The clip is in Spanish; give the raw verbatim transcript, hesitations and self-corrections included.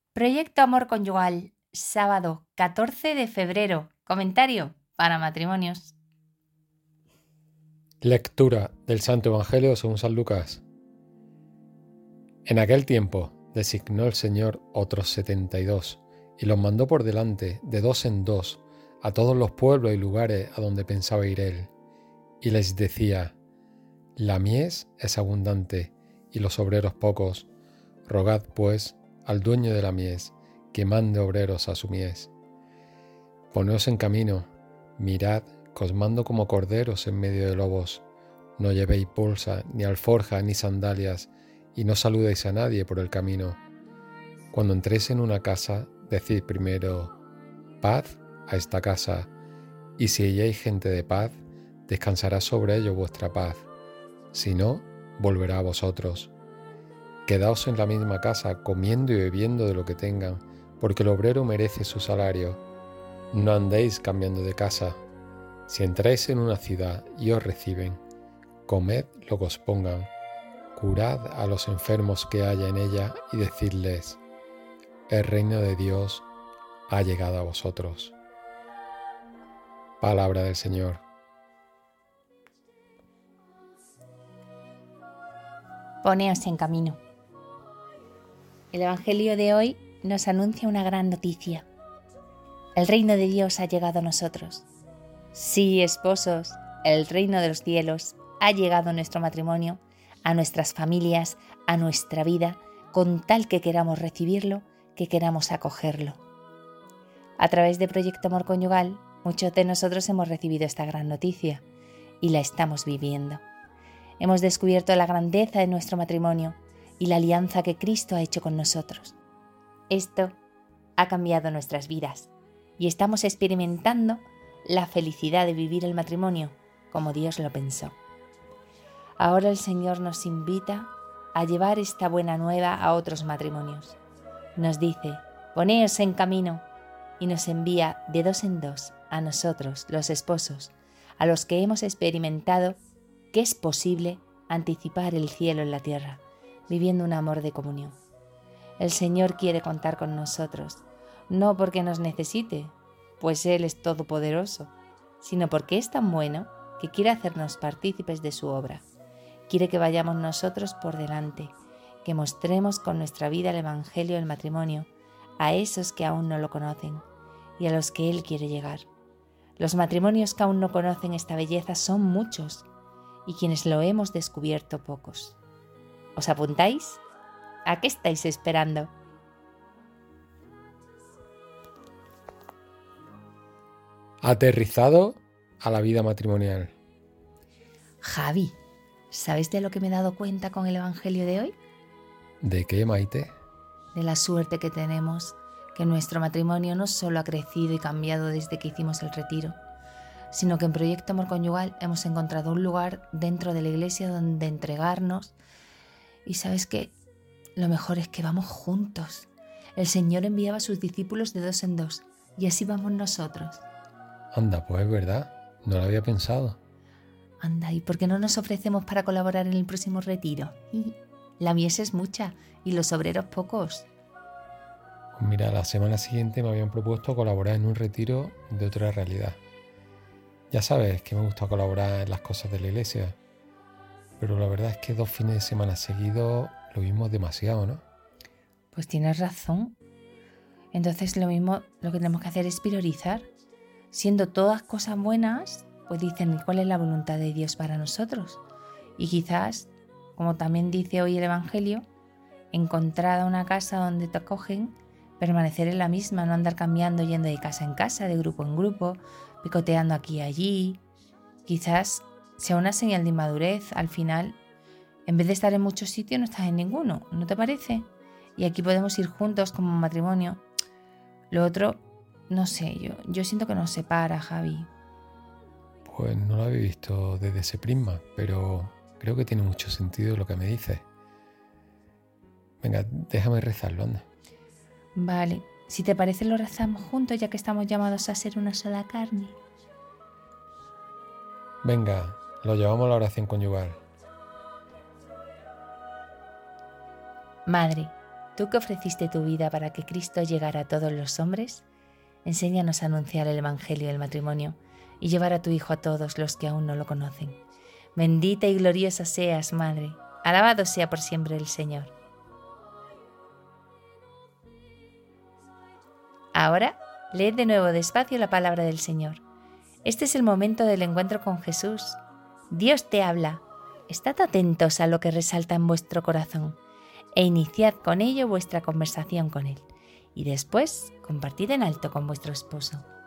Proyecto Amor Conyugal, sábado catorce de febrero. Comentario para matrimonios. Lectura del Santo Evangelio según San Lucas. En aquel tiempo designó el Señor otros setenta y dos y los mandó por delante, de dos en dos, a todos los pueblos y lugares a donde pensaba ir él. Y les decía: La mies es abundante y los obreros pocos. Rogad, pues, al dueño de la mies, que mande obreros a su mies. Poneos en camino, mirad, que os mando como corderos en medio de lobos. No llevéis bolsa, ni alforja, ni sandalias, y no saludéis a nadie por el camino. Cuando entréis en una casa, decid primero: paz a esta casa, y si halláis gente de paz, descansará sobre ellos vuestra paz. Si no, volverá a vosotros. Quedaos en la misma casa, comiendo y bebiendo de lo que tengan, porque el obrero merece su salario. No andéis cambiando de casa. Si entráis en una ciudad y os reciben, comed lo que os pongan, curad a los enfermos que haya en ella y decidles: el reino de Dios ha llegado a vosotros. Palabra del Señor. Poneos en camino. El Evangelio de hoy nos anuncia una gran noticia. El reino de Dios ha llegado a nosotros. Sí, esposos, el reino de los cielos ha llegado a nuestro matrimonio, a nuestras familias, a nuestra vida, con tal que queramos recibirlo, que queramos acogerlo. A través de Proyecto Amor Conyugal, muchos de nosotros hemos recibido esta gran noticia y la estamos viviendo. Hemos descubierto la grandeza de nuestro matrimonio y la alianza que Cristo ha hecho con nosotros. Esto ha cambiado nuestras vidas y estamos experimentando la felicidad de vivir el matrimonio como Dios lo pensó. Ahora el Señor nos invita a llevar esta buena nueva a otros matrimonios. Nos dice: poneos en camino, y nos envía de dos en dos a nosotros, los esposos, a los que hemos experimentado que es posible anticipar el cielo en la tierra, viviendo un amor de comunión. El Señor quiere contar con nosotros, no porque nos necesite, pues Él es todopoderoso, sino porque es tan bueno que quiere hacernos partícipes de su obra. Quiere que vayamos nosotros por delante, que mostremos con nuestra vida el Evangelio del matrimonio a esos que aún no lo conocen y a los que Él quiere llegar. Los matrimonios que aún no conocen esta belleza son muchos y quienes lo hemos descubierto pocos. ¿Os apuntáis? ¿A qué estáis esperando? Aterrizado a la vida matrimonial. Javi, ¿sabes de lo que me he dado cuenta con el Evangelio de hoy? ¿De qué, Maite? De la suerte que tenemos, que nuestro matrimonio no solo ha crecido y cambiado desde que hicimos el retiro, sino que en Proyecto Amor Conyugal hemos encontrado un lugar dentro de la iglesia donde entregarnos. Y sabes que lo mejor es que vamos juntos. El Señor enviaba a sus discípulos de dos en dos y así vamos nosotros. Anda, pues es verdad, no lo había pensado. Anda, ¿y por qué no nos ofrecemos para colaborar en el próximo retiro? La mies es mucha y los obreros pocos. Pues mira, la semana siguiente me habían propuesto colaborar en un retiro de otra realidad. Ya sabes que me gusta colaborar en las cosas de la iglesia, pero la verdad es que dos fines de semana seguidos lo vimos demasiado, ¿no? Pues tienes razón. Entonces lo mismo, lo que tenemos que hacer es priorizar. Siendo todas cosas buenas, pues dicen cuál es la voluntad de Dios para nosotros. Y quizás, como también dice hoy el Evangelio, encontrada una casa donde te acogen, permanecer en la misma, no andar cambiando, yendo de casa en casa, de grupo en grupo, picoteando aquí y allí. Quizás sea una señal de inmadurez. Al final, en vez de estar en muchos sitios, no estás en ninguno, ¿no te parece? Y aquí podemos ir juntos como matrimonio. Lo otro, no sé, yo, yo siento que nos separa, Javi. Pues no lo había visto desde ese prisma, pero creo que tiene mucho sentido lo que me dices. Venga, déjame rezarlo, anda. Vale, si te parece lo rezamos juntos, ya que estamos llamados a ser una sola carne. Venga, lo llevamos a la oración conyugal. Madre, tú que ofreciste tu vida para que Cristo llegara a todos los hombres, enséñanos a anunciar el Evangelio del matrimonio y llevar a tu Hijo a todos los que aún no lo conocen. Bendita y gloriosa seas, Madre. Alabado sea por siempre el Señor. Ahora, leed de nuevo despacio la palabra del Señor. Este es el momento del encuentro con Jesús. Dios te habla. Estad atentos a lo que resalta en vuestro corazón e iniciad con ello vuestra conversación con Él. Y después, compartid en alto con vuestro esposo.